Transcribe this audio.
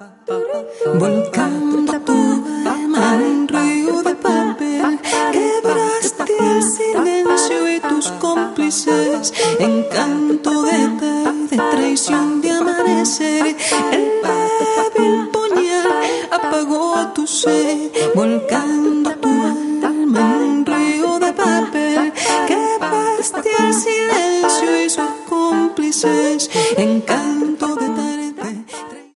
volcando tu alma en un río de papel. Quebraste el silencio y tus cómplices, encanto de tarde, traición de amanecer. El débil puñal apagó tu sed, volcando tu alma en un río de papel. Quebraste el silencio y sus cómplices, encanto